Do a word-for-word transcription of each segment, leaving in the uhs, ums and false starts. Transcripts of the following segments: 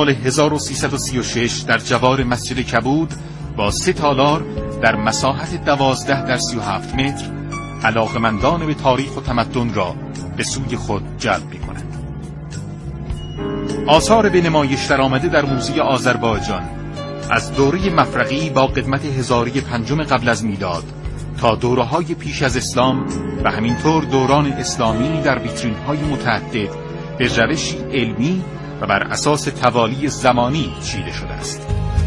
سال هزار و سیصد و سی و شش در جوار مسجد کبود با سه تالار در مساحت دوازده در سی و هفت متر علاقمندان به تاریخ و تمدن را به سوی خود جلب می کند. آثار به نمایش درآمده در موزه آذربایجان از دوره مفرغی با قدمت هزاری پنجم قبل از میلاد تا دوره‌های پیش از اسلام و همینطور دوران اسلامی در ویترین‌های متعدد به روشی علمی و بر اساس توالی زمانی چیده شده است.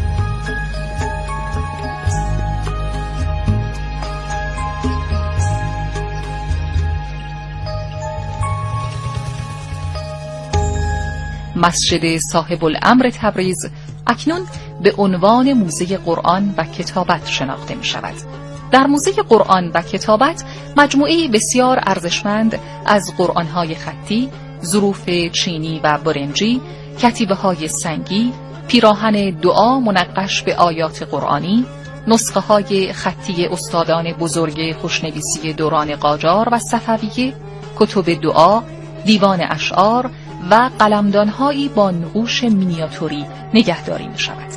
مسجد صاحب الامر تبریز اکنون به عنوان موزه قرآن و کتابت شناخته می شود. در موزه قرآن و کتابت مجموعه بسیار ارزشمند از قرآن‌های خطی، ظروف چینی و برنجی، کتیبه‌های سنگی، پیراهن دعا منقش به آیات قرآنی، نسخه‌های خطی استادان بزرگ خوشنویسی دوران قاجار و صفویه، کتب دعا، دیوان اشعار و قلمدان‌هایی با نقوش مینیاتوری نگهداری می‌شود.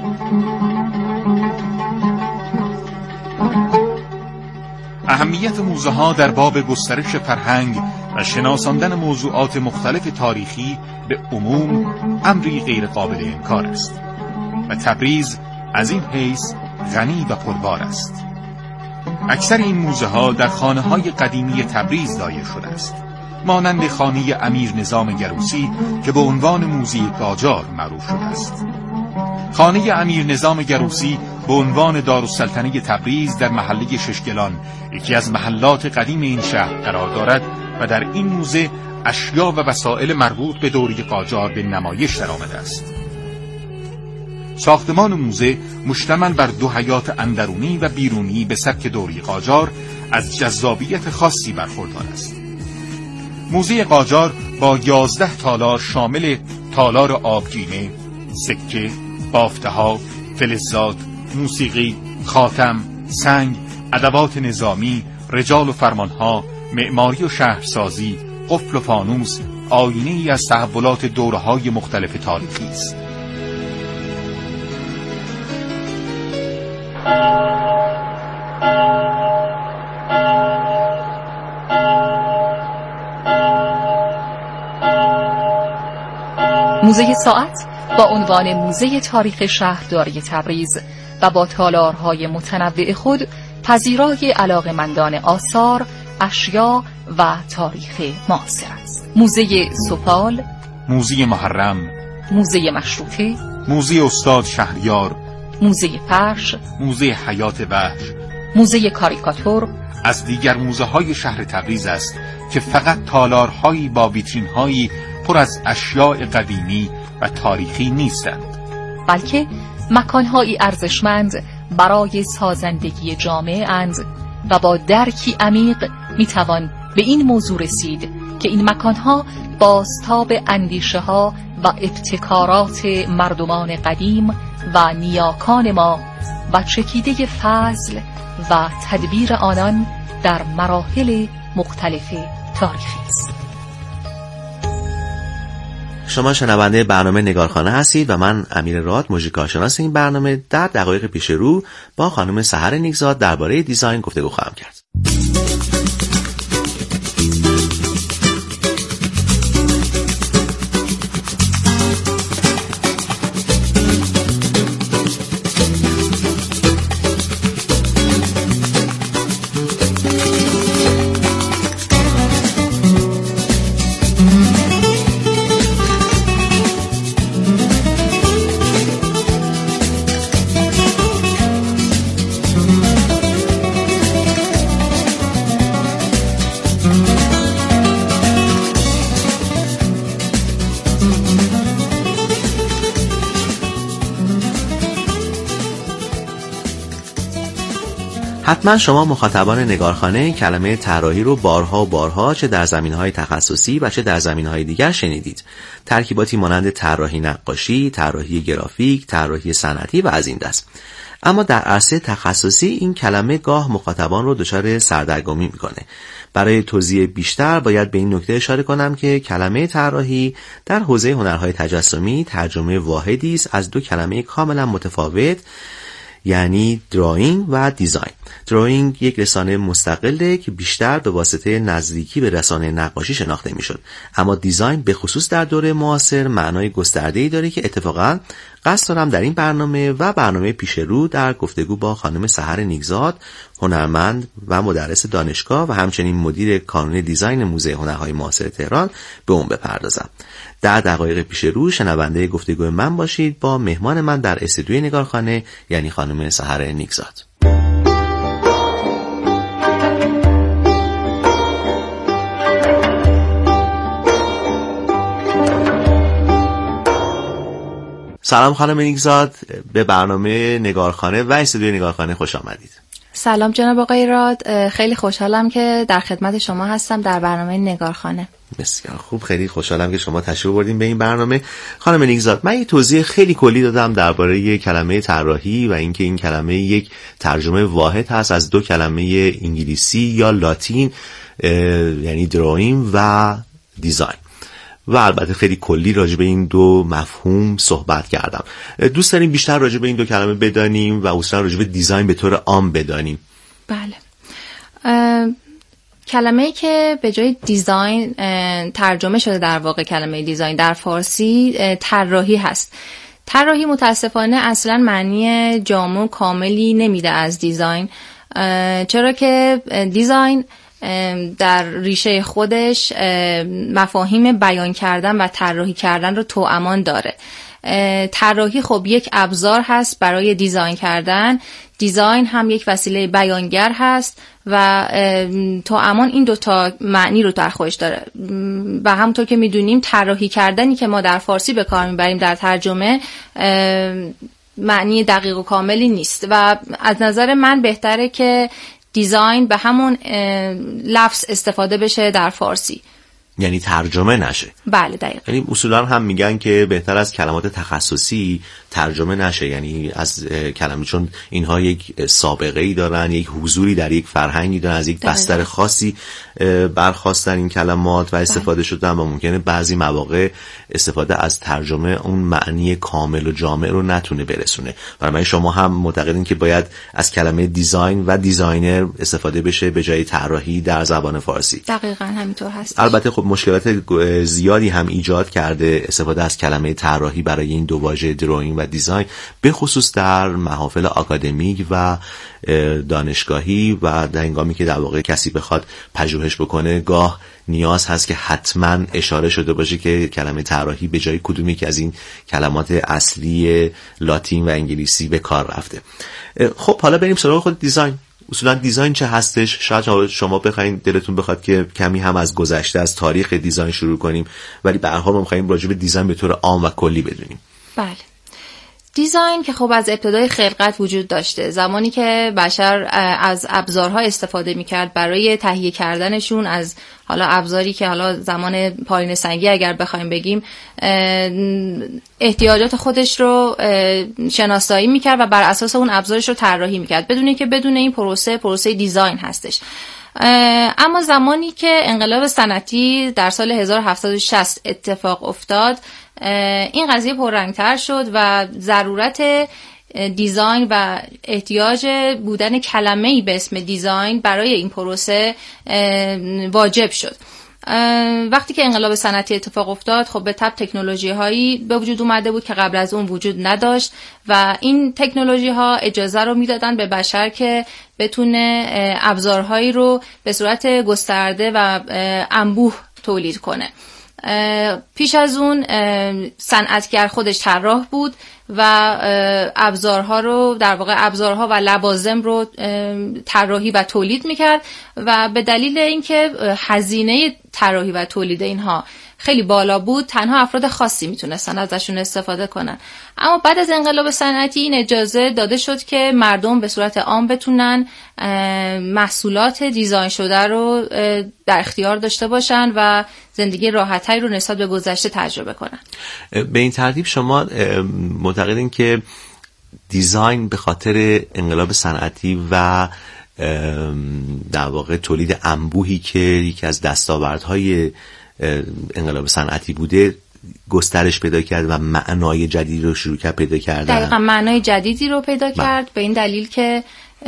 اهمیت موزه‌ها در باب گسترش فرهنگ و شناساندن موضوعات مختلف تاریخی به عموم امری غیر قابل انکار است و تبریز از این حیث غنی و پربار است. اکثر این موزه‌ها در خانه‌های قدیمی تبریز دایر شده است، مانند خانه امیر نظام گروسی که به عنوان موزه قاجار معروف شده است. خانه امیر نظام گروسی به عنوان دارالسلطنه تبریز در محله ششگلان یکی از محلات قدیم این شهر قرار دارد و در این موزه اشیا و وسایل مربوط به دوره قاجار به نمایش درآمده است. ساختمان موزه مشتمل بر دو حیاط اندرونی و بیرونی به سبک دوره قاجار از جذابیت خاصی برخوردار است. موزه قاجار با یازده تالار شامل تالار آبگینه، سکه، بافته‌ها، فلزات، موسیقی، خاتم، سنگ، ادوات نظامی، رجال و فرمانها، معماری و شهرسازی، قفل و فانوس، آینه‌ای از تحولات دوره‌های مختلف تاریخی است. موزه ساعت با عنوان موزه تاریخ شهرداری تبریز و با تالارهای متنوع خود پذیرای علاقمندان آثار، اشیا و تاریخ معاصر است. موزه سفال، موزه محرم، موزه مشروطه، موزه استاد شهریار، موزه فرش، موزه حیات وحش، موزه کاریکاتور از دیگر موزه های شهر تبریز است که فقط تالارهایی با ویترین‌هایی پر از اشیاء قدیمی و تاریخی نیستند، بلکه مکانهایی ارزشمند برای سازندگی جامعه اند و با درکی عمیق میتوان به این موضوع رسید که این مکانها بازتاب اندیشه ها و ابتکارات مردمان قدیم و نیاکان ما و چکیده فضل و تدبیر آنان در مراحل مختلف تاریخی است. شما شنونده برنامه نگارخانه هستید و من امیر راد، موزیکارشناس این برنامه، در دقایق پیش رو با خانم سحر نیکزاد درباره دیزاین گفتگو خواهم کرد. حتما شما مخاطبان نگارخانه کلمه طراحی رو بارها و بارها چه در زمینه‌های تخصصی و چه در زمینه‌های دیگر شنیدید. ترکیباتی مانند طراحی نقاشی، طراحی گرافیک، طراحی صنعتی و از این دست. اما در عرصه تخصصی این کلمه گاه مخاطبان رو دچار سردرگمی میکنه. برای توضیح بیشتر باید به این نکته اشاره کنم که کلمه طراحی در حوزه هنرهای تجسمی ترجمه واحدی است از دو کلمه کاملا متفاوت، یعنی دراینگ و دیزاین. دراینگ یک رسانه مستقله که بیشتر به واسطه نزدیکی به رسانه نقاشی شناخته میشد، اما دیزاین به خصوص در دوره معاصر معنای گسترده‌ای داره که اتفاقا قصد دارم در این برنامه و برنامه پیش رو در گفتگو با خانم سحر نیکزاد، هنرمند و مدرس دانشگاه و همچنین مدیر کانون دیزاین موزه هنرهای معاصر تهران به اون بپردازم. در دقایق پیش رو شنونده گفتگوی من باشید با مهمان من در استودیوی نگارخانه، یعنی خانم سحر نیکزاد. سلام خانم نیکزاد، به برنامه نگارخانه و استودیوی نگارخانه خوش آمدید. سلام جناب آقای راد، خیلی خوشحالم که در خدمت شما هستم در برنامه نگارخانه. بسیار خوب، خیلی خوشحالم که شما تشریف بردین به این برنامه. خانم نیکزاد، من یه توضیح خیلی کلی دادم درباره کلمه طراحی و اینکه این کلمه یک ترجمه واحد هست از دو کلمه انگلیسی یا لاتین، یعنی دراینگ و دیزاین، و البته خیلی کلی راجع به این دو مفهوم صحبت کردم. دوست داریم بیشتر راجع به این دو کلمه بدانیم و اصلا راجع به دیزاین به طور عام بدانیم. بله. کلمه‌ای که به جای دیزاین ترجمه شده در واقع کلمه دیزاین در فارسی طراحی هست. طراحی متاسفانه اصلا معنی جامع و کاملی نمیده از دیزاین، چرا که دیزاین در ریشه خودش مفاهیم بیان کردن و طراحی کردن رو توامان داره. طراحی خب یک ابزار هست برای دیزاین کردن، دیزاین هم یک وسیله بیانگر هست و توامان این دوتا معنی رو در خودش داره. و همونطور که میدونیم طراحی کردنی که ما در فارسی به کار میبریم در ترجمه معنی دقیق و کاملی نیست و از نظر من بهتره که دیزاین به همون لفظ استفاده بشه در فارسی، یعنی ترجمه نشه. بله دقیقاً. یعنی اصولا هم میگن که بهتر از کلمات تخصصی ترجمه نشه، یعنی از کلمه، چون اینها یک سابقه ای دارن، یک حضوری در یک فرهنگی دارن، از یک بستر خاصی برخواستن این کلمات و استفاده شدن و ممکنه بعضی مواقع استفاده از ترجمه اون معنی کامل و جامع رو نتونه برسونه. برای شما هم معتقدین که باید از کلمه دیزاین و دیزاینر استفاده بشه به جای طراحی در زبان فارسی. دقیقاً همینطور هست. البته خب مشکلات زیادی هم ایجاد کرده استفاده از کلمه طراحی برای این دو واژه دراینگ و دیزاین، به خصوص در محافل آکادمیک و دانشگاهی و در هنگامی که در واقع کسی بخواد پژوهش بکنه گاه نیاز هست که حتما اشاره شده باشه که کلمه طراحی به جای کدومی که از این کلمات اصلی لاتین و انگلیسی به کار رفته. خب حالا بریم سراغ خود دیزاین. اصولا دیزاین چه هستش؟ شاید شما بخواید دلتون بخواد که کمی هم از گذشته، از تاریخ دیزاین شروع کنیم، ولی به هر حال ما می‌خوایم راجع به دیزاین به طور عام و کلی بدونیم. بله. دیزاین که خب از ابتدای خلقت وجود داشته، زمانی که بشر از ابزارها استفاده میکرد برای تهیه کردنشون، از حالا ابزاری که حالا زمان پارینه سنگی اگر بخوایم بگیم احتیاجات خودش رو شناسایی میکرد و بر اساس اون ابزارش رو طراحی میکرد بدون اینکه بدون این پروسه پروسه دیزاین هستش. اما زمانی که انقلاب صنعتی در سال هزار و هفتصد و شصت اتفاق افتاد، این قضیه پررنگتر شد و ضرورت دیزاین و احتیاج بودن کلمه‌ای به اسم دیزاین برای این پروسه واجب شد. وقتی که انقلاب صنعتی اتفاق افتاد، خب به تبع تکنولوژی هایی به وجود اومده بود که قبل از اون وجود نداشت و این تکنولوژی ها اجازه رو میدادن به بشر که بتونه ابزارهایی رو به صورت گسترده و انبوه تولید کنه. پیش از اون صنعتگر خودش طراح بود و ابزارها رو در واقع ابزارها و لوازم رو طراحی و تولید میکرد و به دلیل اینکه هزینه طراحی و تولید اینها خیلی بالا بود، تنها افراد خاصی میتونستن ازشون استفاده کنن. اما بعد از انقلاب صنعتی این اجازه داده شد که مردم به صورت عام بتونن محصولات دیزاین شده رو در اختیار داشته باشن و زندگی راحت‌تری رو نسبت به گذشته تجربه کنن. به این ترتیب شما معتقدین که دیزاین به خاطر انقلاب صنعتی و در واقع تولید انبوهی که یکی از دستاوردهای انقلاب صنعتی بوده گسترش پیدا کرد و معنای جدیدی رو شروع کرد پیدا کردن؟ دقیقاً معنای جدیدی رو پیدا کرد با. به این دلیل که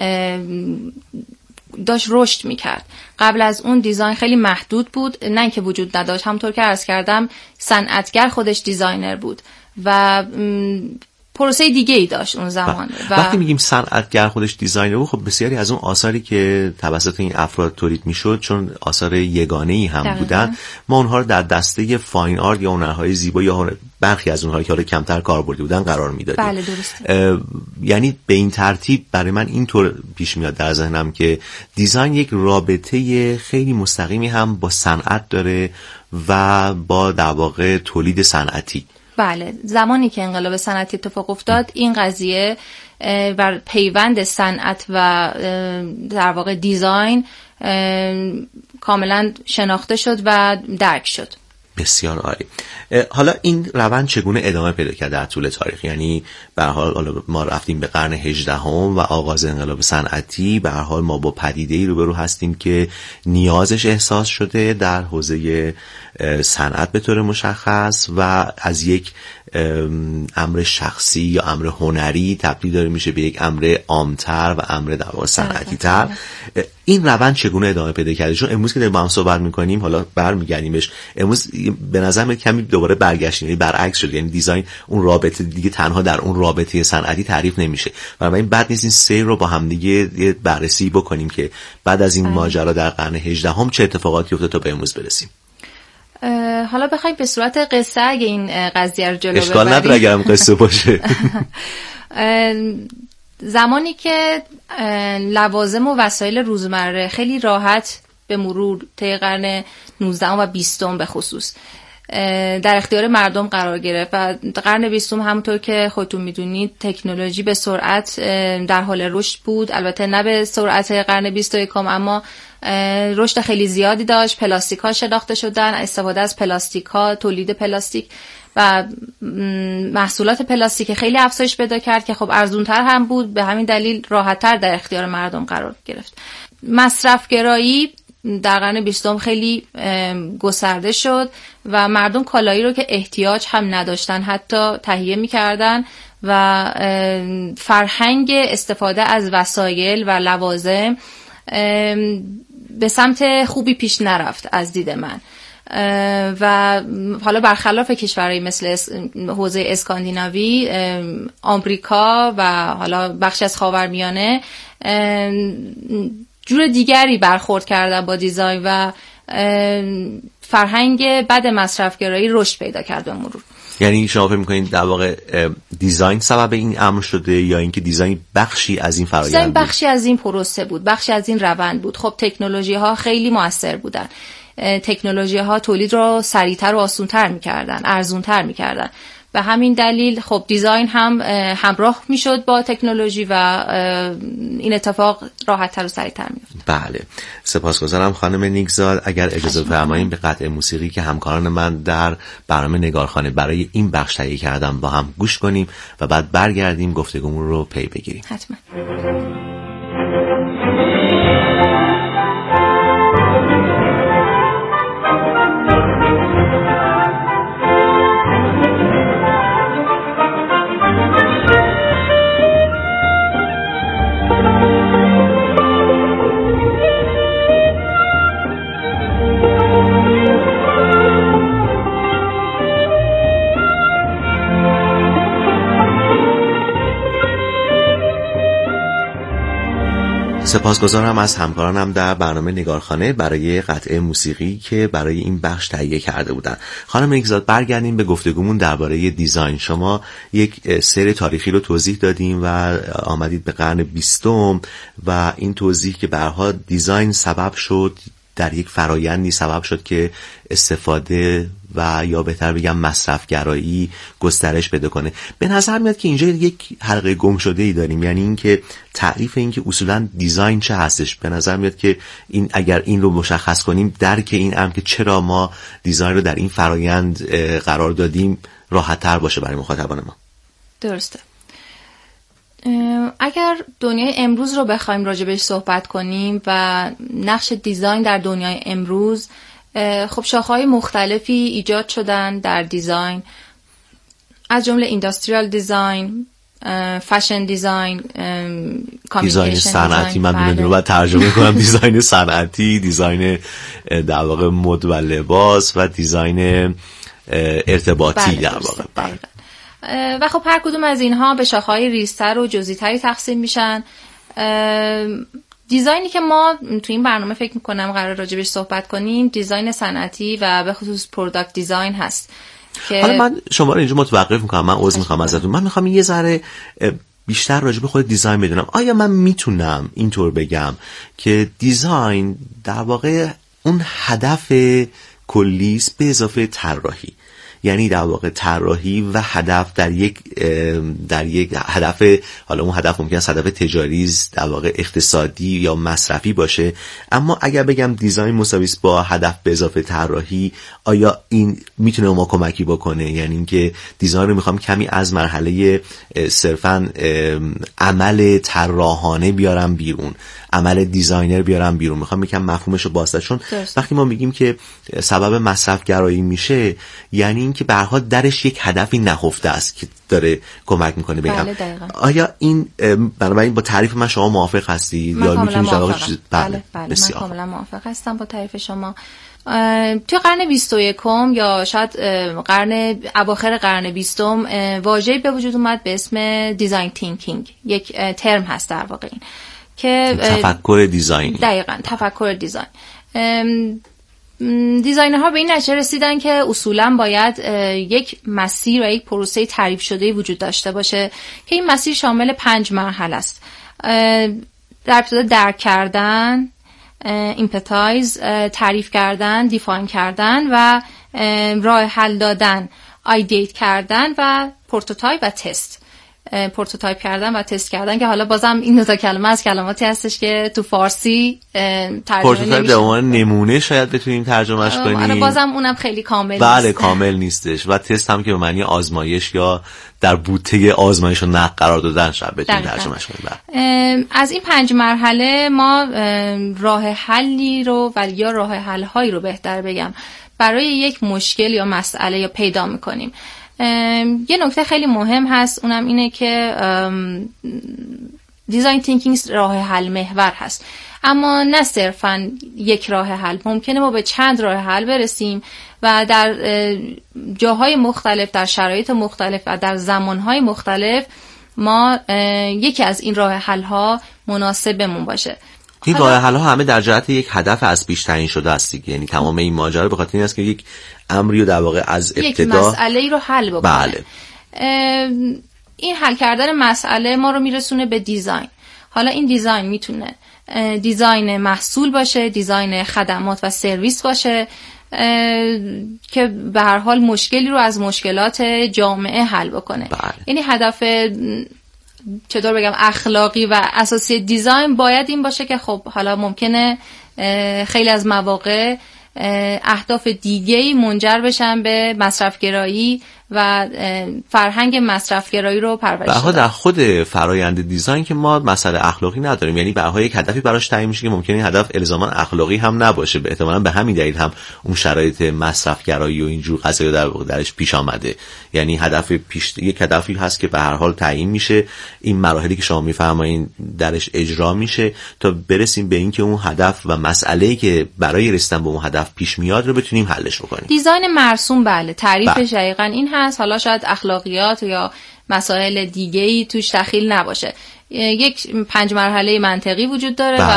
داشت رشد میکرد. قبل از اون دیزاین خیلی محدود بود، نه اینکه وجود نداشت، همونطور که عرض کردم صنعتگر خودش دیزاینر بود و پروسه دیگه ای داشت اون زمان. و وقتی میگیم صنعتگر خودش دیزاینر بود، خب بسیاری از اون آثاری که توسط این افراد تولید میشد چون آثار یگانه ای هم دقیقا. بودن، ما اونها رو در دسته فاین آرت یا هنرهای زیبا یا برخی از اونها که حالا کمتر کاربردی بودن قرار میدادیم. بله درسته. یعنی به این ترتیب برای من اینطور پیش میاد در ذهنم که دیزاین یک رابطه خیلی مستقیمی هم با صنعت داره و با در واقع تولید صنعتی. بله، زمانی که انقلاب صنعتی اتفاق افتاد این قضیه بر پیوند صنعت و در واقع دیزاین کاملا شناخته شد و درک شد. بسیار عالی. حالا این روند چگونه ادامه پیدا کرد در طول تاریخ؟ یعنی به هر حال ما رفتیم به قرن هجدهم و آغاز انقلاب صنعتی، به هر حال ما با پدیده‌ای روبرو هستیم که نیازش احساس شده در حوزه صنعت به طور مشخص و از یک امر شخصی یا امر هنری تبدیل داره میشه به یک امر عام‌تر و امر در واقع صنعتی‌تر. این روند چگونه ادامه پیدا کرده؟ چون امروز که داریم با هم صحبت می‌کنیم، حالا برمیگردیمش، امروز به نظر میاد کمی دوباره برگشتیم، یعنی برعکس شد. یعنی دیزاین اون رابطه دیگه تنها در اون رابطه صنعتی تعریف نمیشه. بنابراین بعد نیست این سیر رو با هم دیگه بررسی بکنیم که بعد از این ماجرا در قرن هجدهم چه اتفاقاتی افتاد تا به امروز برسیم. حالا بخوایم به صورت قصه اگه این قضیه رو جلو ببریم، اشکال نداره اگه هم قصه باشه. زمانی که لوازم و وسایل روزمره خیلی راحت به مرور طی قرن نوزدهم و بیستم به خصوص در اختیار مردم قرار گرفت و قرن بیستم همونطور که خودتون میدونید تکنولوژی به سرعت در حال رشد بود، البته نه به سرعت قرن بیست و یکم اما رشد خیلی زیادی داشت. پلاستیک ها شناخته شدن، استفاده از پلاستیک ها، تولید پلاستیک و محصولات پلاستیک خیلی افزایش پیدا کرد که خب ارزونتر هم بود، به همین دلیل راحت‌تر در اختیار مردم قرار گرفت. مصرف گرایی در قرن بیستم خیلی گسترده شد و مردم کالایی رو که احتیاج هم نداشتن حتی تهیه می‌کردن و فرهنگ استفاده از وسایل و لوازم به سمت خوبی پیش نرفت از دید من. و حالا برخلاف کشورهای مثل حوزه اسکاندیناوی، آمریکا و حالا بخش از خاورمیانه جور دیگری برخورد کردن با دیزاین و فرهنگ بد مصرفگرایی رشد پیدا کرد به مرور. یعنی شما فکر می‌کنید در واقع دیزاین سبب این امر شده یا اینکه دیزاین بخشی از این فرآیند بود؟ دیزاین بخشی از این پروسه بود، بخشی از این روند بود. خب تکنولوژی ها خیلی مؤثر بودن. تکنولوژی ها تولید رو سریعتر و آسان‌تر می‌کردن، ارزان‌تر می‌کردن. به همین دلیل خب دیزاین هم همراه میشد با تکنولوژی و این اتفاق راحت‌تر و سریعتر می‌افتاد. بله، سپاسگزارم خانم نیکزاد. اگر اجازه فرمایید به قطعه موسیقی که همکاران من در برنامه نگارخانه برای این بخش تهیه کردم با هم گوش کنیم و بعد برگردیم گفتگومون رو پی بگیریم. حتما. سپاسگزارم از همکارانم در برنامه نگارخانه برای قطعه موسیقی که برای این بخش تهیه کرده بودن. خانم نیکزاد، برگردیم به گفتگومون درباره دیزاین. شما یک سیر تاریخی رو توضیح دادیم و آمدید به قرن بیستم و این توضیح که به هر حال دیزاین سبب شد در یک فرایندی سبب شد که استفاده و یا بهتر بگم مصرفگرایی گسترش پیدا کنه. به نظر میاد که اینجا یک حلقه گم شده ای داریم، یعنی اینکه تعریف این که اصولا دیزاین چه هستش. به نظر میاد که این اگر این رو مشخص کنیم، درک این امر که چرا ما دیزاین رو در این فرایند قرار دادیم راحت‌تر باشه برای مخاطبان ما. درسته. اگر دنیای امروز رو بخوایم راجبش صحبت کنیم و نقش دیزاین در دنیای امروز، خب شاخه‌های مختلفی ایجاد شدن در دیزاین، از جمله اینداستریال دیزاین، فشن دیزاین، دیزاین صنعتی. من بدون رو باید ترجمه کنم دیزاین صنعتی، دیزاین در واقع مد و لباس و دیزاین ارتباطی در واقع. و خب هر کدوم از اینها به شاخه‌های ریزتر و جزئی‌تری تقسیم میشن. دیزاینی که ما تو این برنامه فکر میکنم قرار راجبش صحبت کنیم دیزاین صنعتی و به خصوص پروداکت دیزاین هست. که حالا من شما رو اینجا متوقف میکنم، من عذر میخوام ازتون. من میخوام یه ذره بیشتر راجب خود دیزاین بدونم. آیا من میتونم اینطور بگم که دیزاین در واقع اون هدف کلی است به اضافه طراحی، یعنی در واقع طراحی و هدف در یک در یک هدف، حالا اون هدف ممکنه هدف تجاری، در واقع اقتصادی یا مصرفی باشه، اما اگر بگم دیزاین مساوی است با هدف به اضافه طراحی، آیا این میتونه ما کمکی بکنه؟ یعنی اینکه دیزاین رو میخوام کمی از مرحله صرفاً عمل طراحانه بیارم بیرون، عمل دیزاینر بیارم بیرون، میخوام یکم مفهومش رو بازتر، چون وقتی ما میگیم که سبب مصرف گرایی میشه، یعنی اینکه به هر حال درش یک هدفی نهفته است که داره کمک میکنه به بله این. آیا این بنابراین با تعریف من شما موافق هستید یا میتونید جواب؟ بله بله, بله من کاملا موافق هستم با تعریف شما. توی قرن بیست و یکم یا شاید قرن اواخر قرن بیستم واژه‌ای به وجود اومد به اسم دیزاین تینکینگ. یک ترم هست در واقع این که تفکر دیزاین. دقیقاً تفکر دیزاین. دیزاینرها به این نتیجه رسیدن که اصولاً باید یک مسیر و یک پروسه تعریف شده وجود داشته باشه که این مسیر شامل پنج مرحله است. در ابتدا درک کردن، ایمپاتایز، تعریف کردن، دیفاین کردن و راه حل دادن، آیدیت کردن و پروتوتایپ و تست. پروتوتایپ کردن و تست کردن که حالا بازم این دو تا کلمه از کلماتی هستش که تو فارسی ترجمه پروتوتایپ به عنوان نمونه شاید بتونیم ترجمهش کنیم. آره بازم اونم خیلی کامل نیست. بله کامل نیستش. و تست هم که به معنی آزمایش یا در بوته آزمایش و نقد قرار دادن شاید بتونیم ترجمهش کنیم. از این پنج مرحله ما راه حلی رو و یا راه حل هایی رو بهتر بگم برای یک مشکل یا مسئله یا پیدا می‌کنیم. یه نکته خیلی مهم هست، اونم اینه که دیزاین تینکینگ راه حل محور هست، اما نه صرفاً یک راه حل. ممکنه ما به چند راه حل برسیم و در جاهای مختلف، در شرایط مختلف و در زمانهای مختلف ما یکی از این راه حل ها مناسبمون باشه. این راه حل ها همه در جهت یک هدف از پیش تعیین شده است دیگه، یعنی تمام این ماجرا به خاطر این است که یک امری رو در واقع از ابتدا یک مسئله رو حل بکنه. بله. این حل کردن مسئله ما رو میرسونه به دیزاین. حالا این دیزاین میتونه دیزاین محصول باشه، دیزاین خدمات و سرویس باشه که به هر حال مشکلی رو از مشکلات جامعه حل بکنه. بله. یعنی هدف چطور بگم اخلاقی و اساسی دیزاین باید این باشه که خب حالا ممکنه خیلی از مواقع اهداف دیگه‌ای منجر بشن به مصرفگرایی و فرهنگ مصرفگرایی رو پرورش بدن. بها در خود فرایند دیزاین که ما مسئله اخلاقی نداریم، یعنی بها یک هدفی براش تعیین میشه که ممکنه این هدف الزاما اخلاقی هم نباشه، به احتمالاً به همین دلیل هم اون شرایط مصرفگرایی و اینجور قضایا در واقع درش پیش آمده. یعنی هدف پیش یک هدفی هست که به هر حال تعیین میشه، این مراحلی که شما میفرمایین درش اجرا میشه تا برسیم به اینکه اون هدف و مسئله‌ای که برای رسیدن به اون هدف پیش میاد رو بتونیم حلش بکنیم. دیزاین مرسوم بله تعریفش دقیقاً این هست. حالا شاید اخلاقیات یا مسائل دیگه‌ای توش دخیل نباشه. یک پنج مرحله منطقی وجود داره بله. و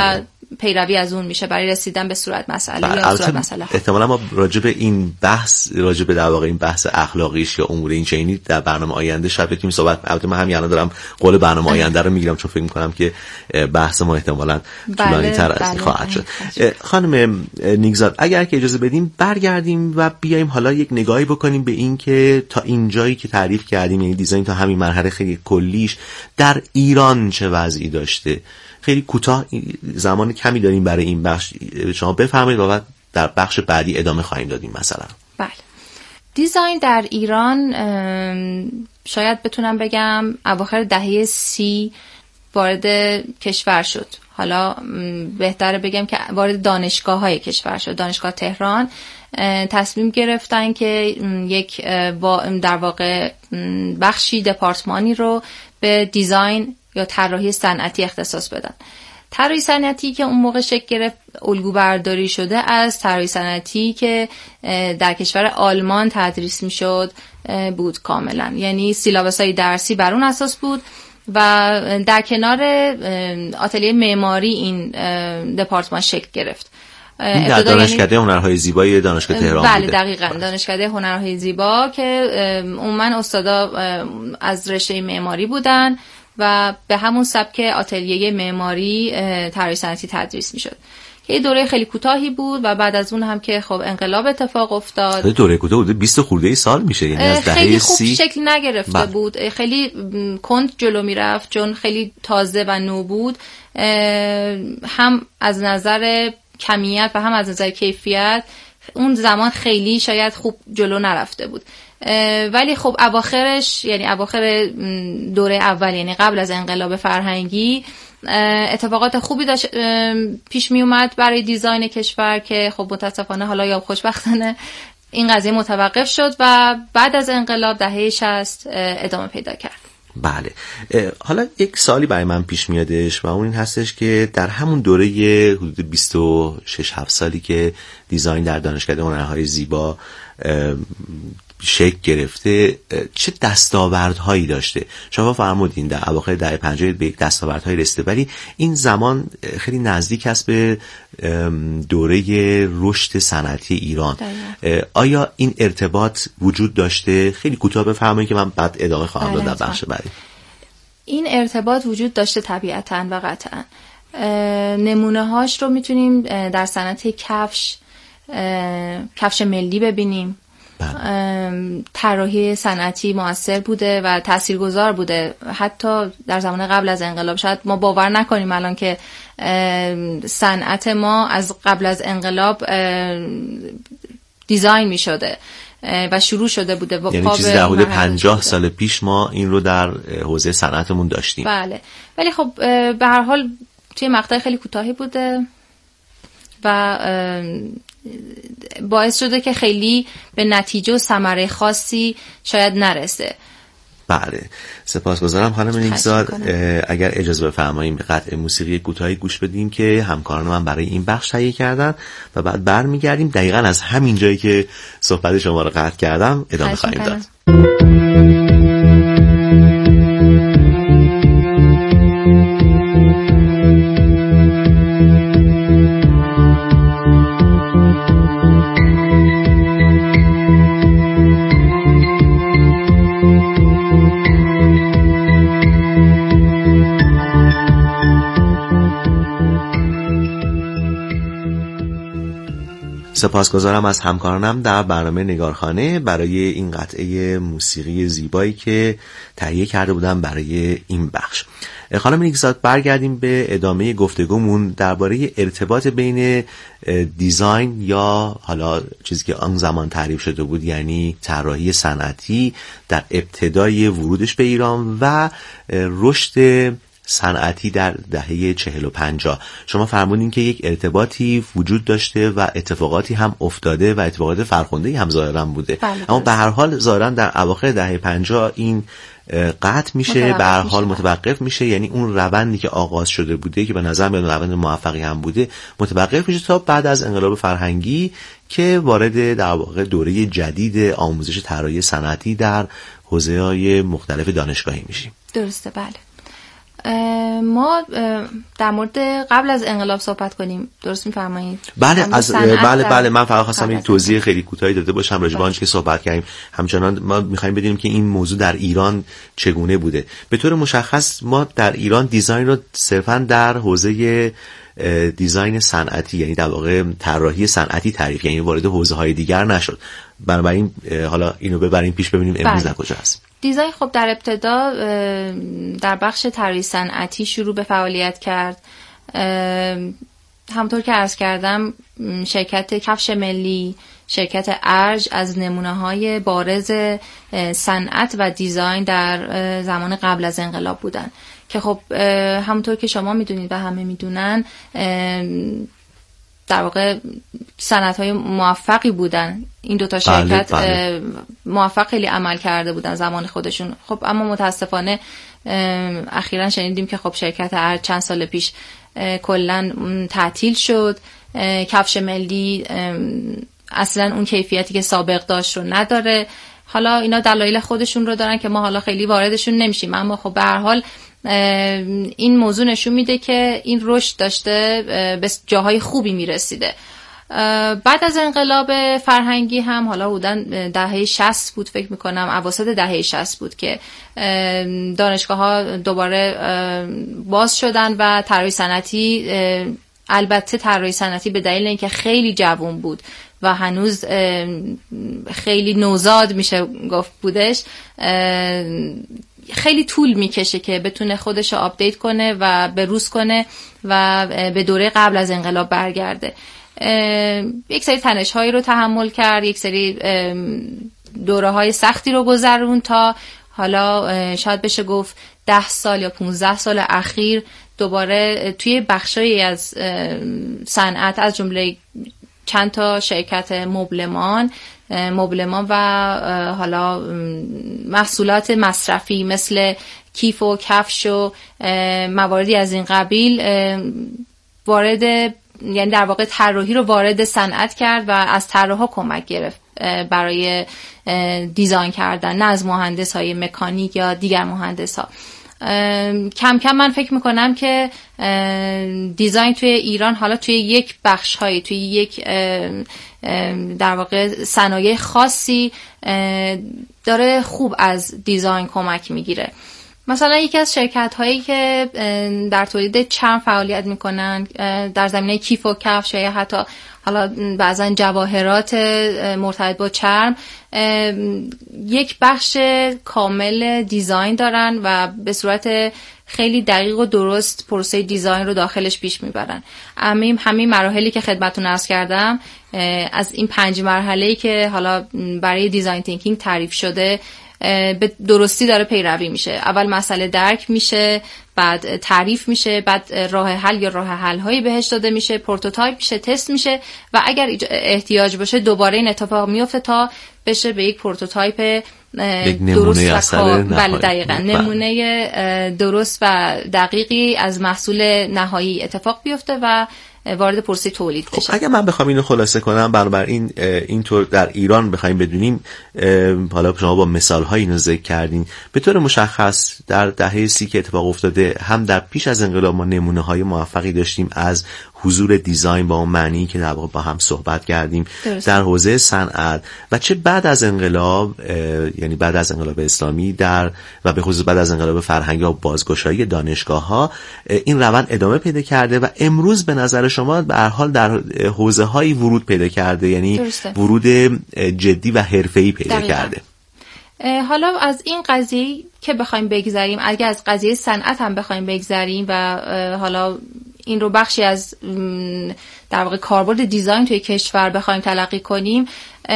پیروی از اون میشه برای رسیدن به صورت مسئله یا صورت مسئله. احتمالاً ما راجع به این بحث راجع به در واقع این بحث اخلاقیش یا امور این چنینی در برنامه آینده شاید بتونیم صحبت. البته من همین الان دارم قول برنامه آینده رو میگیرم چون فکر می‌کنم که بحث ما احتمالاً طولانی‌تر از این خواهد شد. خانم نیکزاد اگر که اجازه بدیم برگردیم و بیایم حالا یک نگاهی بکنیم به این که تا اینجایی که تعریف کردیم، یعنی دیزاین تا همین مرحله خیلی کلیش در ایران چه وضعی داشته. خیلی کوتاه زمان کمی داریم برای این بخش، شما بفرمایید و بعد در بخش بعدی ادامه خواهیم دادیم. مثلا بله، دیزاین در ایران شاید بتونم بگم اواخر دهه سی وارد کشور شد. حالا بهتره بگم که وارد دانشگاه های کشور شد. دانشگاه تهران تصمیم گرفتن که یک در واقع بخشی دپارتمانی رو به دیزاین یا طراحی صنعتی اختصاص بدن. طراحی صنعتی که اون موقع شکل گرفت الگو برداری شده از طراحی صنعتی که در کشور آلمان تدریس میشد بود کاملا، یعنی سیلابس‌های درسی بر اون اساس بود و در کنار آتلیه معماری این دپارتمان شکل گرفت. این در دانشکده هنرهای زیبای دانشگاه تهران بله بوده. دقیقاً دانشکده هنرهای زیبا که عموما استادا از رشته معماری بودن و به همون سبک آتلیه معماری طراحی صنعتی تدریس میشد که دوره خیلی کوتاهی بود و بعد از اون هم که خب انقلاب اتفاق افتاد. دوره کوتاه بوده، بیست خورده سال میشه، یعنی از دهه خیلی خوب سی شکل نگرفته بله. بود، خیلی کند جلو میرفت چون خیلی تازه و نو بود، هم از نظر کمیت و هم از نظر کیفیت اون زمان خیلی شاید خوب جلو نرفته بود. ولی خب اواخرش، یعنی اواخر دوره اول، یعنی قبل از انقلاب فرهنگی، اتفاقات خوبی داشت پیش می اومد برای دیزاین کشور که خب متاسفانه حالا یا خوشبختانه این قضیه متوقف شد و بعد از انقلاب دهه شصت ادامه پیدا کرد. بله، حالا یک سوالی برای من پیش میادش و اون این هستش که در همون دوره حدود بیست و شش هفت سالی که دیزاین در دانشکده هنرهای زیبا شکل گرفته چه دستاوردهایی داشته؟ شما فرمودین در اواخر دهه پنجاه به یک دستاوردهایی رسیده، ولی این زمان خیلی نزدیک است به دوره رشد صنعتی ایران. داید. آیا این ارتباط وجود داشته؟ خیلی کوتاه بفرمایید که من بعد ادامه خواهم داد در بخش بعدی. این ارتباط وجود داشته طبیعتاً و قطعاً. نمونه هاش رو میتونیم در صنعت کفش کفش ملی ببینیم. طراحی صنعتی موثر بوده و تاثیرگذار بوده حتی در زمان قبل از انقلاب. شاید ما باور نکنیم الان که صنعت ما از قبل از انقلاب دیزاین می شده و شروع شده بوده، یعنی چیزی در حدود پنجاه سال پیش ما این رو در حوزه صنعتمون داشتیم. بله، ولی خب به هر حال توی مقطع خیلی کوتاهی بوده و باعث شده که خیلی به نتیجه و ثمره خاصی شاید نرسه. بله، سپاسگزارم خانم نیکزاد. اگر اجازه بفرمایید به قطعه موسیقی کوتاهی گوش بدیم که همکاران من برای این بخش تهیه کردن و بعد برمیگردیم دقیقاً از همین جایی که صحبت شما رو قطع کردم ادامه خواهیم داد. سپاسگزارم از همکارانم در برنامه نگارخانه برای این قطعه موسیقی زیبایی که تهیه کرده بودم برای این بخش. خانم نیکزاد، برگردیم به ادامه گفتگومون درباره ارتباط بین دیزاین یا حالا چیزی که آن زمان تعریف شده بود، یعنی طراحی صنعتی در ابتدای ورودش به ایران و رشد صنعتی در دهه چهل و پنجاه. شما فرمودین که یک ارتباطی وجود داشته و اتفاقاتی هم افتاده و اتفاقات فرخنده‌ای هم ظاهراً بوده. بله، اما به هر حال ظاهراً در اواخر دهه پنجاه این قطع میشه، به هر حال متوقف میشه، یعنی اون روندی که آغاز شده بوده که به نظر میاد روند موفقی هم بوده متوقف میشه تا بعد از انقلاب فرهنگی که وارد در واقع دوره جدید آموزش طراحی صنعتی در حوزه‌های مختلف دانشگاهی میشیم. درسته، بله. ما در مورد قبل از انقلاب صحبت کنیم، درست می‌فرمایید؟ بله از بله بله من فقط خواستم این توضیح خیلی کوتاهی داده باشم راجع به آنچه که صحبت کردیم. همچنان ما می‌خوایم بدونیم که این موضوع در ایران چگونه بوده. به طور مشخص ما در ایران دیزاین رو صرفاً در حوزه دیزاین صنعتی، یعنی در واقع طراحی صنعتی تعریف، یعنی وارد حوزه‌های دیگر نشد. بنابراین حالا اینو ببریم پیش ببینیم امروز در کجا هست. دیزاین خب در ابتدا در بخش طراحی صنعتی شروع به فعالیت کرد. همونطور که عرض کردم شرکت کفش ملی، شرکت ارج از نمونه‌های بارز صنعت و دیزاین در زمان قبل از انقلاب بودن که خب همونطور که شما میدونید و همه میدونن در واقع صنعت‌های موفقی بودن. این دوتا شرکت بله، بله. موفق خیلی عمل کرده بودن زمان خودشون. خب اما متاسفانه اخیراً شنیدیم که خب شرکت ارج چند سال پیش کلاً تعطیل شد. کفش ملی اصلاً اون کیفیتی که سابق داشت رو نداره. حالا اینا دلایل خودشون رو دارن که ما حالا خیلی واردشون نمیشیم، اما خب به هر حال این موضوع نشون میده که این رشد داشته به جاهای خوبی میرسیده. بعد از انقلاب فرهنگی هم حالا حدوداً دهه شصت بود فکر میکنم، اواسط دهه شصت بود که دانشگاه ها دوباره باز شدن و طراحی صنعتی، البته طراحی صنعتی به دلیل اینکه خیلی جوان بود و هنوز خیلی نوزاد میشه گفت بودش، خیلی طول میکشه که بتونه خودش رو آپدیت کنه و بروز کنه و به دوره قبل از انقلاب برگرده. یک سری تنش‌هایی رو تحمل کرد، یک سری دوره‌های سختی رو گذرون تا حالا شاید بشه گفت ده سال یا پونزده سال اخیر دوباره توی بخشایی از صنعت از جمله چند تا شرکت مبلمان مبلمان و حالا محصولات مصرفی مثل کیف و کفش و مواردی از این قبیل وارد، یعنی در واقع طراحی رو وارد صنعت کرد و از طراحا کمک گرفت برای دیزاین کردن، نه از مهندس های مکانیک یا دیگر مهندس ها. کم کم من فکر میکنم که دیزاین توی ایران حالا توی یک بخش هایی، توی یک در واقع صنایع خاصی داره خوب از دیزاین کمک میگیره. مثلا یکی از شرکت هایی که در تولید چرم فعالیت میکنن در زمینه کیف و کفش یا حتی حالا بعضا جواهرات مرتبط با چرم، یک بخش کامل دیزاین دارن و به صورت خیلی دقیق و درست پروسه دیزاین رو داخلش پیش میبرن. همین همین مراحلی که خدمتتون عرض کردم، از این پنج مرحله‌ای که حالا برای دیزاین تینکینگ تعریف شده به درستی داره پیروی میشه. اول مسئله درک میشه، بعد تعریف میشه، بعد راه حل یا راه حل هایی بهش داده میشه، پروتوتایپ میشه، تست میشه و اگر احتیاج باشه دوباره این اتفاق میفته تا بشه به یک پروتوتایپ درست و بله دقیقاً نمونه درست و دقیقی از محصول نهایی اتفاق بیفته و وارد پروسه تولید بشه. خب اگه من بخوام اینو خلاصه کنم، بنابراین اینطور در ایران بخوایم بدونیم، حالا شما با مثال‌های اینو ذکر کردین، به طور مشخص در دهه سی که اتفاق افتاده، هم در پیش از انقلاب ما نمونه‌های موفقی داشتیم از حضور دیزاین با اون معنی که در واقع با هم صحبت کردیم درست. در حوزه صنعت و چه بعد از انقلاب، یعنی بعد از انقلاب اسلامی در و به خصوص بعد از انقلاب فرهنگی و بازگشایی دانشگاه‌ها این روند ادامه پیدا کرده و امروز به نظر شما به هر حال در حوزه‌هایی ورود پیدا کرده، یعنی درسته. ورود جدی و حرفه‌ای پیدا دقیقا. کرده. حالا از این قضیه که بخوایم بگذریم، اگه از قضیه صنعت هم بخوایم بگذریم و حالا این رو بخشی از در واقع کاربرد دیزاین توی کشور بخوایم تلقی کنیم،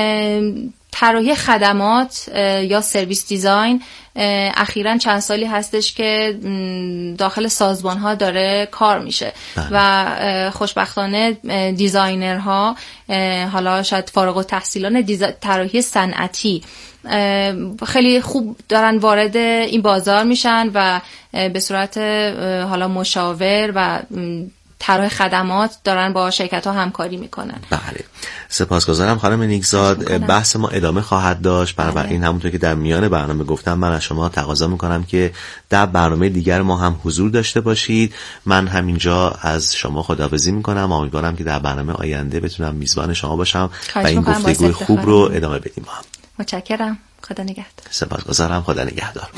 طراحی خدمات یا سرویس دیزاین اخیراً چند سالی هستش که داخل سازمان‌ها داره کار میشه و خوشبختانه دیزاینرها حالا شاید فارغ التحصیلان طراحی صنعتی خیلی خوب دارن وارد این بازار میشن و به صورت حالا مشاور و طراح خدمات دارن با شرکت ها همکاری میکنن. بله، سپاسگزارم خانم نیکزاد. بحث ما ادامه خواهد داشت، بنابراین همونطور که در میان برنامه گفتم من از شما تقاضا میکنم که در برنامه دیگر ما هم حضور داشته باشید. من همینجا از شما خداحافظی میکنم، امیدوارم که در برنامه آینده بتونم میزبان شما باشم و این گفتگوی خوب رو ادامه بدیم با هم. متشکرم. خدا نگهدار. سپاسگزارم. خدا نگهدار.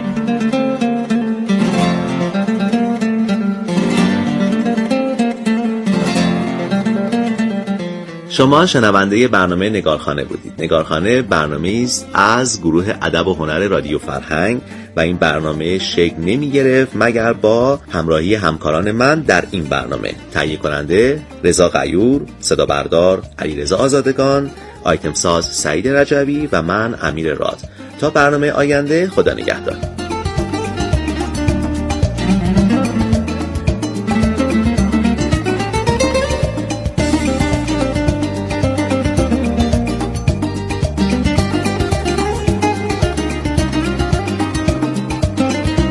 شما شنونده برنامه نگارخانه بودید. نگارخانه برنامه‌ای است از گروه ادب و هنر رادیو فرهنگ و این برنامه شکل نمی گرفت مگر با همراهی همکاران من در این برنامه. تهیه کننده رضا غیور، صدا بردار علیرضا آزادگان، آیتم ساز سعید رجوی و من امیر راد. تا برنامه آینده، خدا نگهدار.